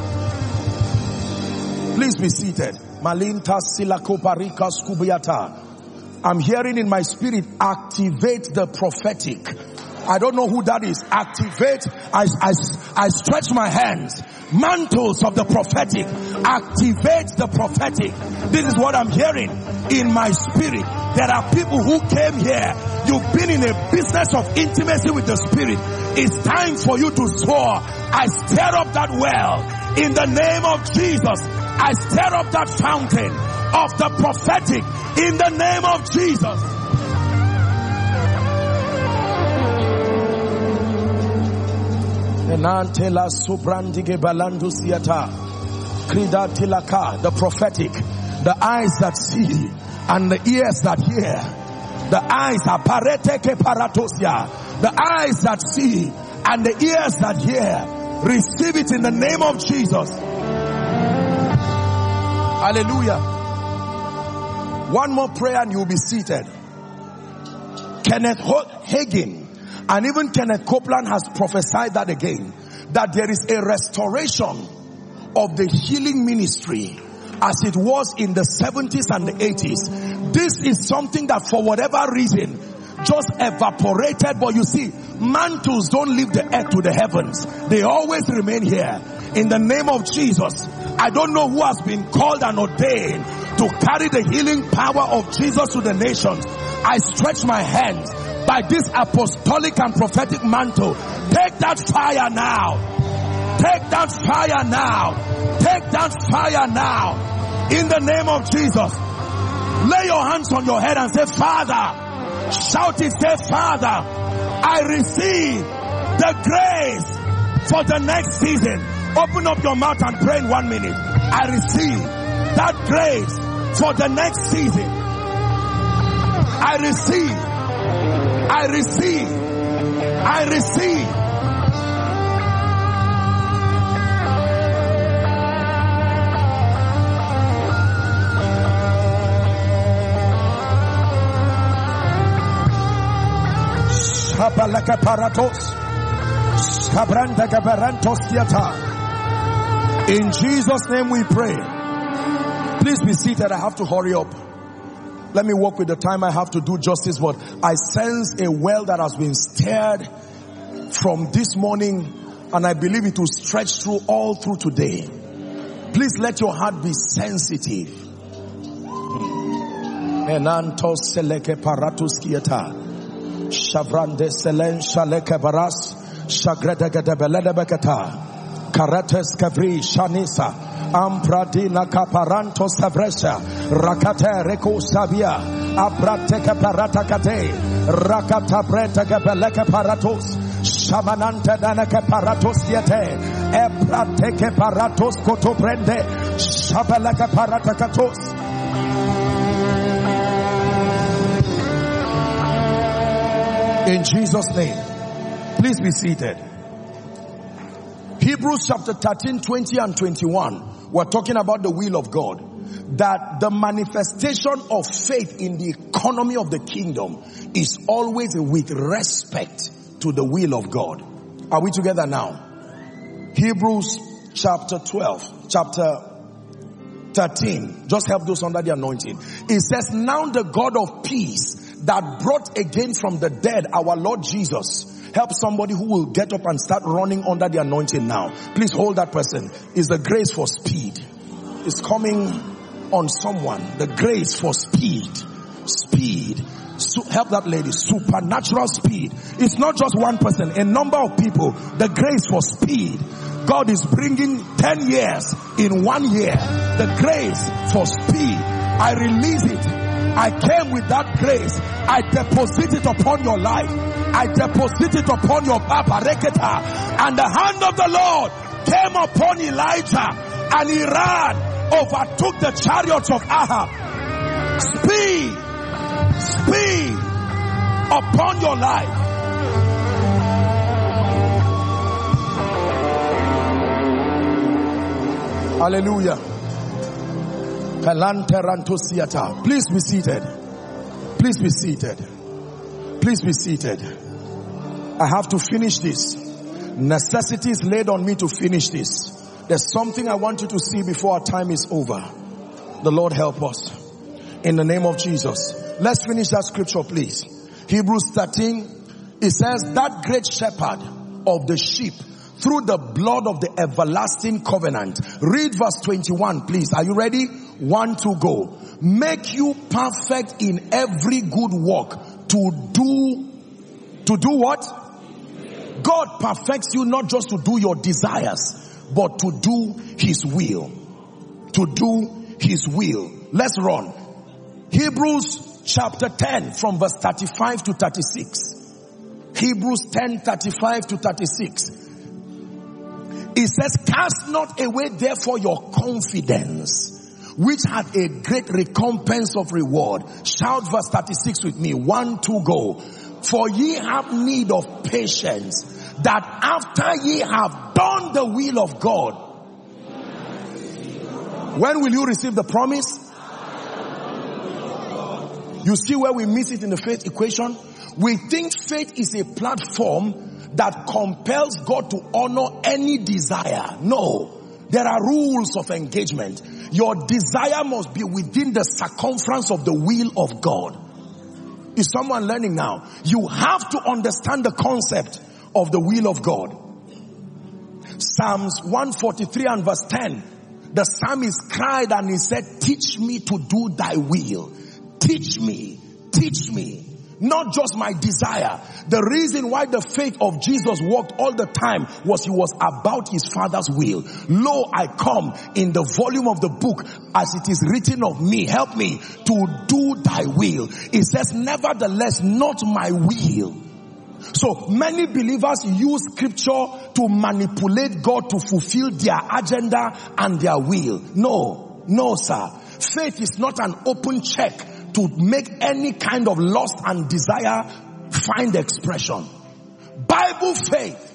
Please be seated. Malinta silako parika skubiyata. I'm hearing in my spirit, activate the prophetic. I don't know who that is. Activate. I stretch my hands. Mantles of the prophetic. Activate the prophetic. This is what I'm hearing in my spirit. There are people who came here. You've been in a business of intimacy with the Spirit. It's time for you to soar. I stir up that well. In the name of Jesus, I stir up that fountain of the prophetic. In the name of Jesus. The prophetic, the eyes that see and the ears that hear. The eyes are the eyes that see and the ears that hear. Receive it in the name of Jesus. Hallelujah. One more prayer and you'll be seated. Kenneth Hagin and even Kenneth Copeland has prophesied that again, that there is a restoration of the healing ministry as it was in the 70s and the 80s. This is something that for whatever reason just evaporated. But you see, mantles don't leave the earth to the heavens. They always remain here. In the name of Jesus, I don't know who has been called and ordained to carry the healing power of Jesus to the nations. I stretch my hands by this apostolic and prophetic mantle. Take that fire now. Take that fire now. Take that fire now. In the name of Jesus. Lay your hands on your head and say, Father. Shout it, say, Father, I receive the grace for the next season. Open up your mouth and pray in 1 minute. I receive that grace for the next season. I receive. I receive. I receive. In Jesus' name we pray. Please be seated. I have to hurry up. Let me work with the time I have to do justice, but I sense a well that has been stirred from this morning, and I believe it will stretch through all through today. Please let your heart be sensitive. Shavrande selen shaleke baras shagreda gedebelede bekata karates kavri shanisa ampradina kaparanto savresha rakate reko savia abrate kaparata kate rakata brete gebeleke paratos shamanante danake paratos yete ebrate ke paratos koto brende shabeleke parata katos. In Jesus' name. Please be seated. Hebrews chapter 13, 20 and 21. We're talking about the will of God. That the manifestation of faith in the economy of the kingdom is always with respect to the will of God. Are we together now? Hebrews chapter 13. Just help those under the anointing. It says, now the God of peace that brought again from the dead our Lord Jesus. Help somebody who will get up and start running under the anointing now. Please hold that person. It's the grace for speed. It's coming on someone. The grace for speed. Speed. Help that lady. Supernatural speed. It's not just one person. A number of people. The grace for speed. God is bringing 10 years in 1 year. The grace for speed. I release it. I came with that grace. I deposit it upon your life. I deposit it upon your papa reketa. And the hand of the Lord came upon Elijah, and he ran, overtook the chariots of Ahab. Speed, speed upon your life. Hallelujah. Please be seated. Please be seated. Please be seated. I have to finish this. Necessity is laid on me to finish this. There's something I want you to see before our time is over. The Lord help us. In the name of Jesus. Let's finish that scripture, please. Hebrews 13. It says, that great shepherd of the sheep, through the blood of the everlasting covenant. Read verse 21, please. Are you ready? 1, 2, go. Make you perfect in every good work to do what? God perfects you not just to do your desires, but to do His will. To do His will. Let's run. Hebrews chapter 10 from verse 35 to 36. Hebrews 10, 35 to 36. It says, cast not away therefore your confidence, which had a great recompense of reward. Shout verse 36 with me. 1, 2, go. For ye have need of patience, that after ye have done the will of God. When will you receive the promise? You see where we miss it in the faith equation? We think faith is a platform that compels God to honor any desire. No. There are rules of engagement. Your desire must be within the circumference of the will of God. Is someone learning now? You have to understand the concept of the will of God. Psalms 143 and verse 10, the psalmist cried and he said, teach me to do thy will. Teach me. Not just my desire. The reason why the faith of Jesus walked all the time was he was about his Father's will. Lo, I come in the volume of the book as it is written of me. Help me to do thy will. It says, nevertheless, not my will. So many believers use scripture to manipulate God to fulfill their agenda and their will. No, sir. Faith is not an open check to make any kind of lust and desire find expression. Bible faith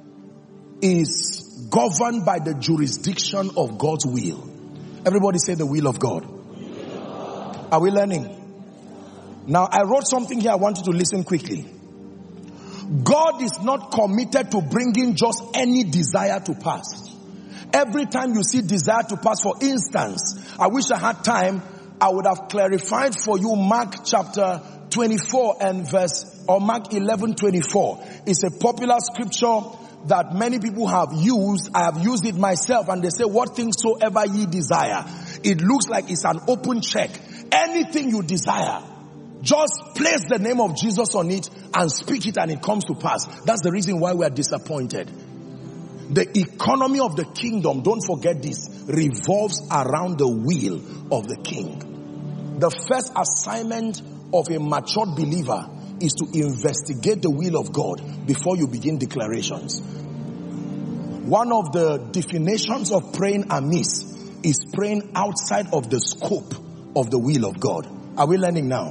is governed by the jurisdiction of God's will. Everybody say the will of God. Are we learning? Now I wrote something here I want you to listen quickly. God is not committed to bringing just any desire to pass. Every time you see desire to pass, for instance, I wish I had time, I would have clarified for you Mark chapter 24 and Mark 11:24. It's a popular scripture that many people have used. I have used it myself, and they say, what things soever ye desire. It looks like it's an open check. Anything you desire, just place the name of Jesus on it and speak it and it comes to pass. That's the reason why we are disappointed. The economy of the kingdom, don't forget this, revolves around the will of the king. The first assignment of a matured believer is to investigate the will of God before you begin declarations. One of the definitions of praying amiss is praying outside of the scope of the will of God. Are we learning now?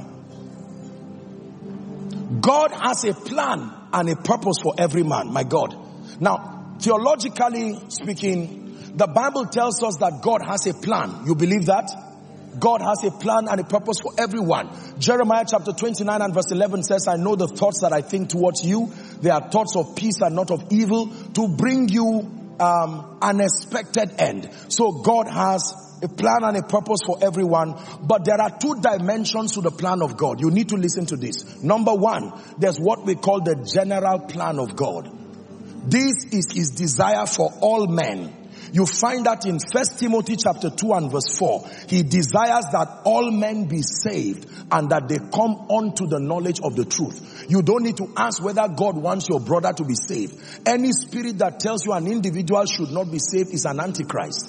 God has a plan and a purpose for every man, my God. Now, theologically speaking, the Bible tells us that God has a plan. You believe that? God has a plan and a purpose for everyone. Jeremiah chapter 29 and verse 11 says, I know the thoughts that I think towards you. They are thoughts of peace and not of evil, to bring you an expected end. So God has a plan and a purpose for everyone. But there are two dimensions to the plan of God. You need to listen to this. Number one, there's what we call the general plan of God. This is his desire for all men. You find that in 1 Timothy chapter 2 and verse 4. He desires that all men be saved and that they come unto the knowledge of the truth. You don't need to ask whether God wants your brother to be saved. Any spirit that tells you an individual should not be saved is an antichrist.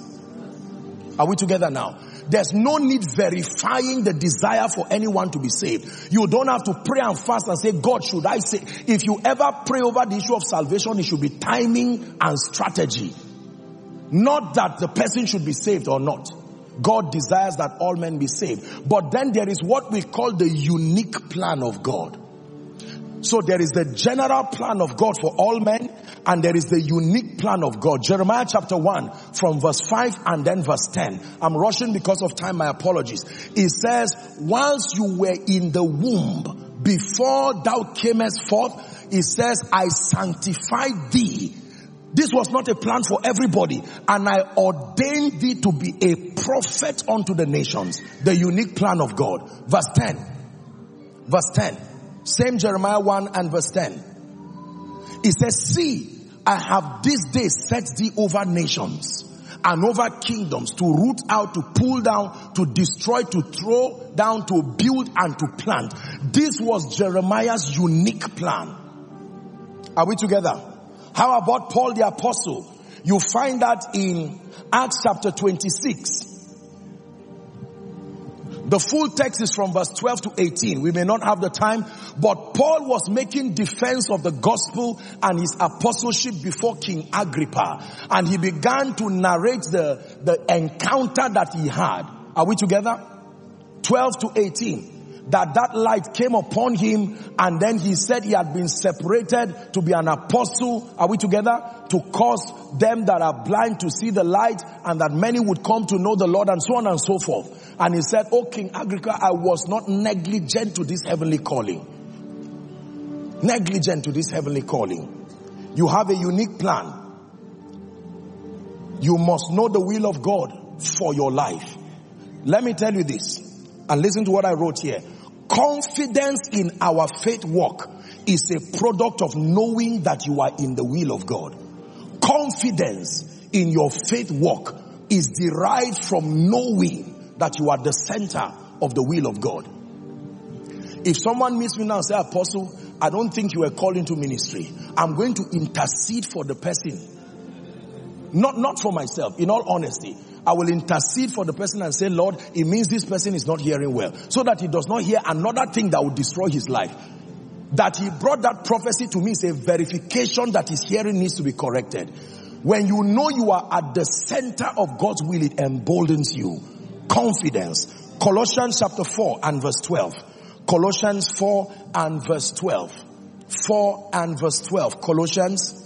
Are we together now? There's no need verifying the desire for anyone to be saved. You don't have to pray and fast and say, God, should I say? If you ever pray over the issue of salvation, it should be timing and strategy. Not that the person should be saved or not. God desires that all men be saved. But then there is what we call the unique plan of God. So there is the general plan of God for all men, and there is the unique plan of God. Jeremiah chapter 1 from verse 5 and then verse 10. I'm rushing because of time, my apologies. It says, whilst you were in the womb, before thou camest forth, it says, I sanctified thee. This was not a plan for everybody. And I ordained thee to be a prophet unto the nations. The unique plan of God. Verse 10. Verse 10. Same Jeremiah 1 and verse 10. It says, see, I have this day set thee over nations and over kingdoms, to root out, to pull down, to destroy, to throw down, to build and to plant. This was Jeremiah's unique plan. Are we together? How about Paul the apostle? You find that in Acts chapter 26. The full text is from verse 12 to 18. We may not have the time, but Paul was making defense of the gospel and his apostleship before King Agrippa. And he began to narrate the encounter that he had. Are we together? 12 to 18. That light came upon him, and then he said he had been separated to be an apostle. Are we together? To cause them that are blind to see the light, and that many would come to know the Lord, and so on and so forth. And he said, oh King Agrippa, I was not negligent to this heavenly calling. Negligent to this heavenly calling. You have a unique plan. You must know the will of God for your life. Let me tell you this, and listen to what I wrote here. Confidence in our faith walk is a product of knowing that you are in the will of God. confidence in your faith walk is derived from knowing that you are the center of the will of God. If someone meets me now and says, Apostle, I don't think you were called into ministry, I'm going to intercede for the person. Not for myself, in all honesty. I will intercede for the person and say, Lord, it means this person is not hearing well, so that he does not hear another thing that will destroy his life. That he brought that prophecy to me is a verification that his hearing needs to be corrected. When you know you are at the center of God's will, it emboldens you. Confidence. Colossians chapter 4 and verse 12. Colossians 4 and verse 12. 4 and verse 12. Colossians.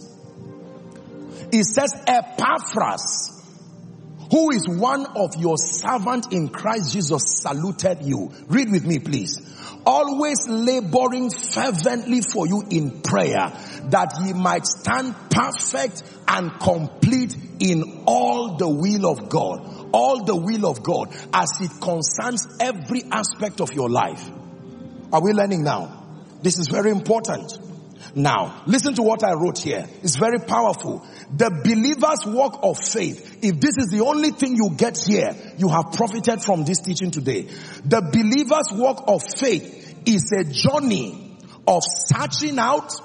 It says, Epaphras, who is one of your servants in Christ Jesus, saluted you. Read with me, please. Always laboring fervently for you in prayer, that ye might stand perfect and complete in all the will of God. All the will of God as it concerns every aspect of your life. Are we learning now? This is very important. Now, listen to what I wrote here. It's very powerful. The believer's walk of faith, if this is the only thing you get here, you have profited from this teaching today. The believer's walk of faith is a journey of searching out,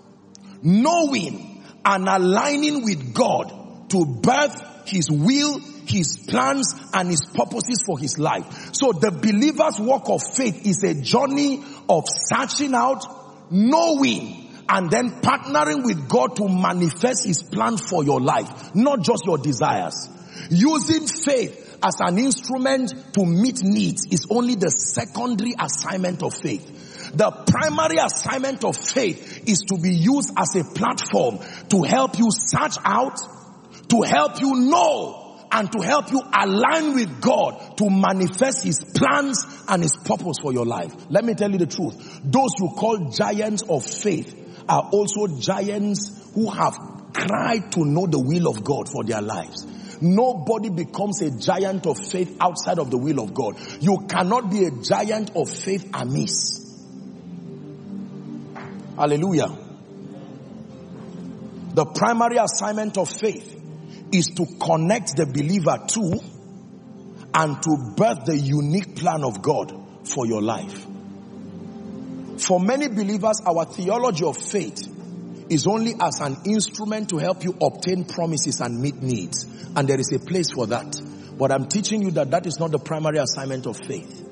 knowing, and aligning with God to birth His will, His plans, and His purposes for His life. So the believer's walk of faith is a journey of searching out, knowing, and then partnering with God to manifest His plan for your life, not just your desires. Using faith as an instrument to meet needs is only the secondary assignment of faith. The primary assignment of faith is to be used as a platform to help you search out, to help you know, and to help you align with God to manifest His plans and His purpose for your life. Let me tell you the truth. Those you call giants of faith are also giants who have cried to know the will of God for their lives. Nobody becomes a giant of faith outside of the will of God. You cannot be a giant of faith amiss. Hallelujah. The primary assignment of faith is to connect the believer to and to birth the unique plan of God for your life. For many believers, our theology of faith is only as an instrument to help you obtain promises and meet needs. And there is a place for that. But I'm teaching you that that is not the primary assignment of faith.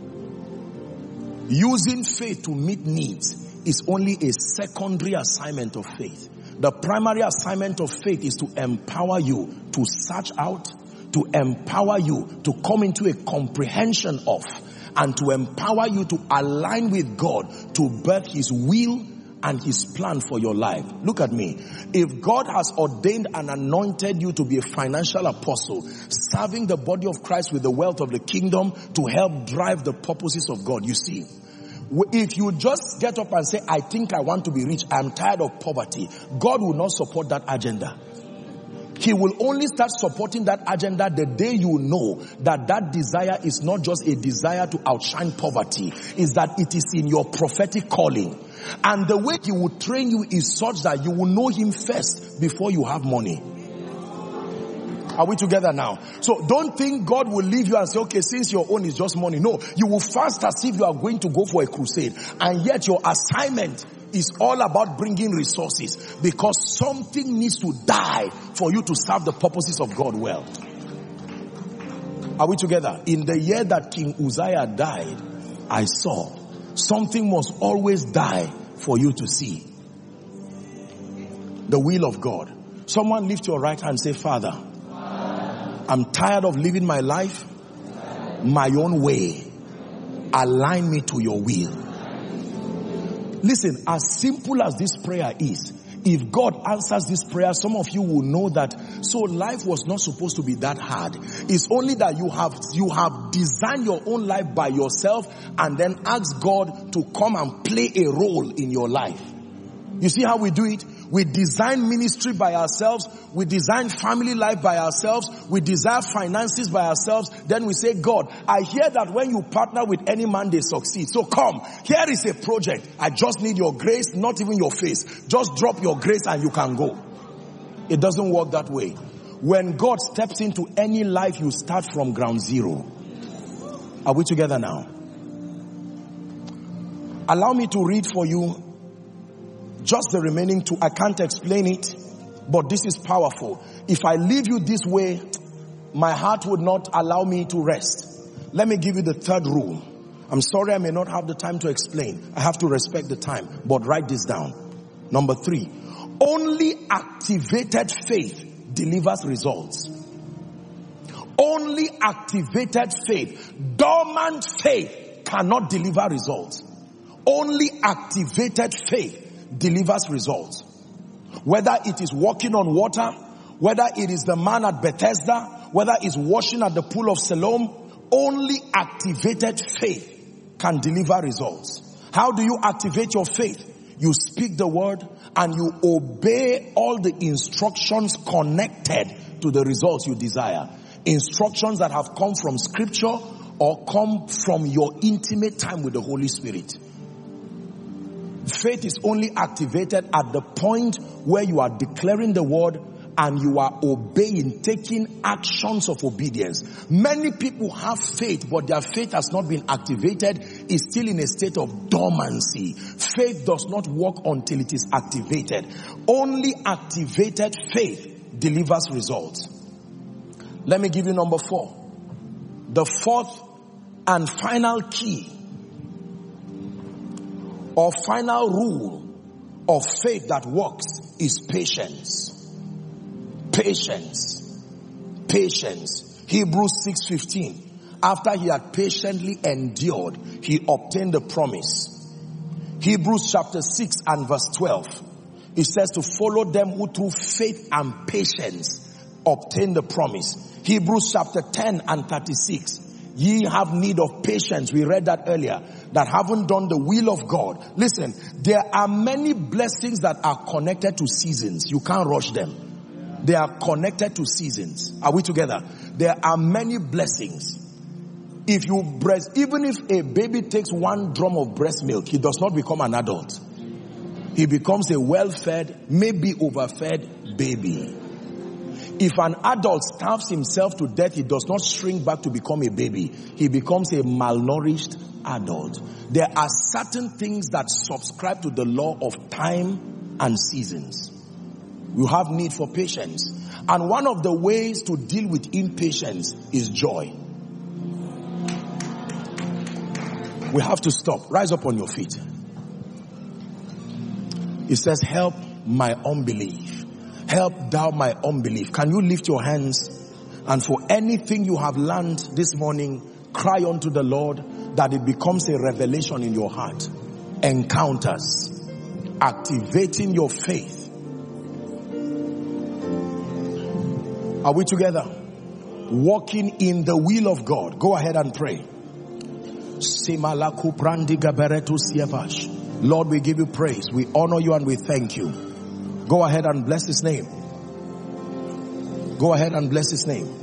Using faith to meet needs is only a secondary assignment of faith. The primary assignment of faith is to empower you to search out, to empower you to come into a comprehension of, and to empower you to align with God to birth His will and His plan for your life. Look at me. If God has ordained and anointed you to be a financial apostle, serving the body of Christ with the wealth of the kingdom to help drive the purposes of God, you see, if you just get up and say, I think I want to be rich, I'm tired of poverty, God will not support that agenda. He will only start supporting that agenda the day you know that that desire is not just a desire to outshine poverty, is that it is in your prophetic calling. And the way He will train you is such that you will know Him first before you have money. Are we together now? So don't think God will leave you and say, okay, since your own is just money. No, you will fast as if you are going to go for a crusade. And yet your assignment is all about bringing resources, because something needs to die for you to serve the purposes of God well. Are we together? In the year that King Uzziah died, I saw something must always die for you to see the will of God. Someone lift your right hand and say, Father, I'm tired of living my life my own way. Align me to your will. Listen, as simple as this prayer is, if God answers this prayer, some of you will know that, so life was not supposed to be that hard. It's only that you have designed your own life by yourself and then asked God to come and play a role in your life. You see how we do it? We design ministry by ourselves. We design family life by ourselves. We desire finances by ourselves. Then we say, God, I hear that when you partner with any man, they succeed. So come, here is a project. I just need your grace, not even your face. Just drop your grace and you can go. It doesn't work that way. When God steps into any life, you start from ground zero. Are we together now? Allow me to read for you just the remaining two. I can't explain it, but this is powerful. If I leave you this way, my heart would not allow me to rest. Let me give you the third rule. I'm sorry I may not have the time to explain. I have to respect the time, but write this down. Number 3, only activated faith delivers results. Only activated faith. Dormant faith cannot deliver results. Only activated faith delivers results. Whether it is walking on water, whether it is the man at Bethesda, whether it's washing at the pool of Siloam, only activated faith can deliver results. How do you activate your faith? You speak the word and you obey all the instructions connected to the results you desire. Instructions that have come from scripture or come from your intimate time with the Holy Spirit. Faith is only activated at the point where you are declaring the word and you are obeying, taking actions of obedience. Many people have faith, but their faith has not been activated, is still in a state of dormancy. Faith does not work until it is activated. Only activated faith delivers results. Let me give you number 4. The fourth and final key or final rule of faith that works is patience. Patience. Patience. Hebrews 6:15. After he had patiently endured, he obtained the promise. Hebrews chapter 6 and verse 12. It says to follow them who through faith and patience obtain the promise. Hebrews chapter 10 and 36. Ye have need of patience. We read that earlier. That haven't done the will of God. Listen, there are many blessings that are connected to seasons. You can't rush them. They are connected to seasons. Are we together? There are many blessings. If you even if a baby takes 1 drum of breast milk, he does not become an adult. He becomes a well-fed, maybe overfed baby. If an adult starves himself to death, he does not shrink back to become a baby. He becomes a malnourished adult. There are certain things that subscribe to the law of time and seasons. You have need for patience. And one of the ways to deal with impatience is joy. We have to stop. Rise up on your feet. It says, help my unbelief. Help thou my unbelief. Can you lift your hands? And for anything you have learned this morning, cry unto the Lord that it becomes a revelation in your heart. Encounters. Activating your faith. Are we together? Walking in the will of God. Go ahead and pray. Lord, we give you praise. We honor you and we thank you. Go ahead and bless his name. Go ahead and bless his name.